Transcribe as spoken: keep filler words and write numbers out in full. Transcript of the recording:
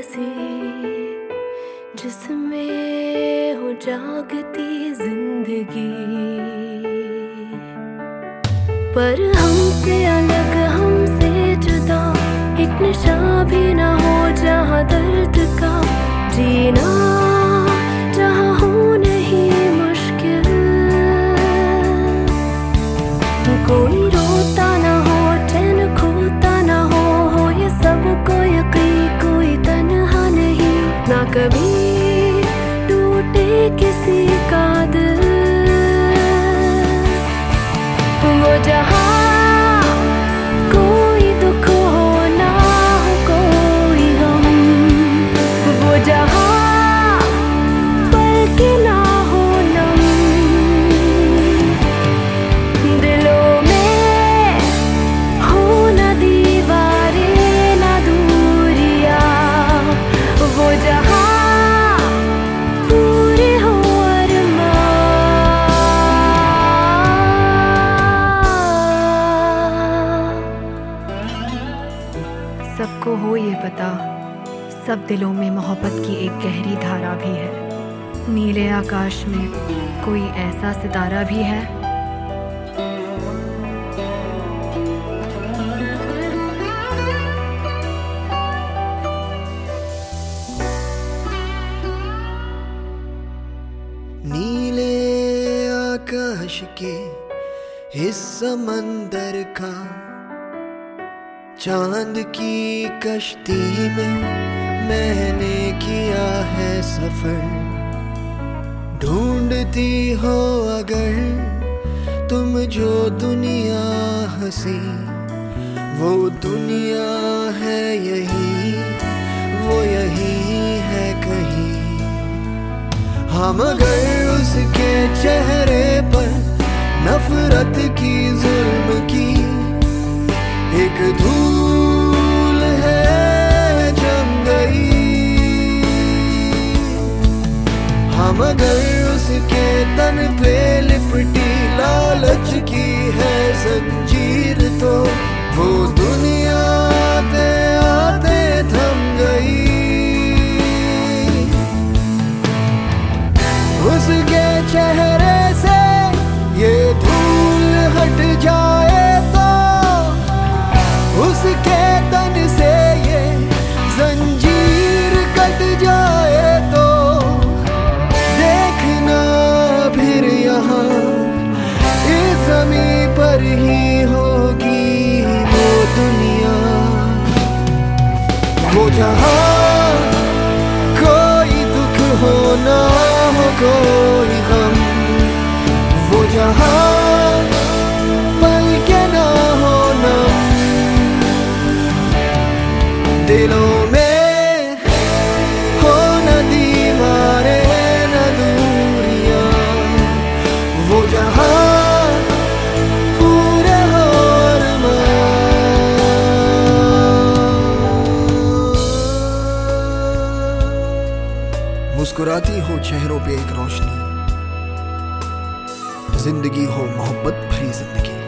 बसी जिसमें हो जागती जिंदगी, पर हमसे अलग हमसे जुदा एक नशा भी ना हो जहाँ दर्द का जीना जहाँ हो नहीं मुश्किल। कोई रोता ना हो, चैन खोता ना हो, हो ये सब को यकीन कोई तन्हा नहीं, ना कभी टूटे किसी का दिल। वो जहाँ कोई दुख हो ना हो कोई गम, वो जहाँ पल के ना हो नम, दिलों में हो ना दीवारें ना दूरियां, वो जहाँ पूरे हो अरमान। सबको हो ये पता, सब दिलों में मोहब्बत की एक गहरी धारा भी है। नीले आकाश में कोई ऐसा सितारा भी है। नीले आकाश के इस समंदर का चांद की कश्ती में मैंने किया है सफर। ढूंढती हो अगर तुम जो दुनिया हंसी, वो दुनिया है यही, वो यही है कहीं। हम अगर उसके चेहरे पर नफरत की जुल्म की एक धूल है जम गई, हम अगर उसके तन पे लिपटी लालच की है जंजीर, तो वो दुनिया आते आते थम गई। उसके चेहरे से ये धूल हट जाए तो, उसके तन से ये जंजीर कट जाए तो, देखना फिर यहाँ इस ज़मीं पर ही होगी वो दुनिया, वो जहाँ कोई दुख हो ना हो कोई गम, वो जहाँ पल के ना हो नम, दिलों में हो न दीवारें न दूरियां, वो जहाँ पूरे हो अरमान। मुस्कुराती हो चेहरों पे एक रोशनी, जिंदगी हो मोहब्बत भरी जिंदगी।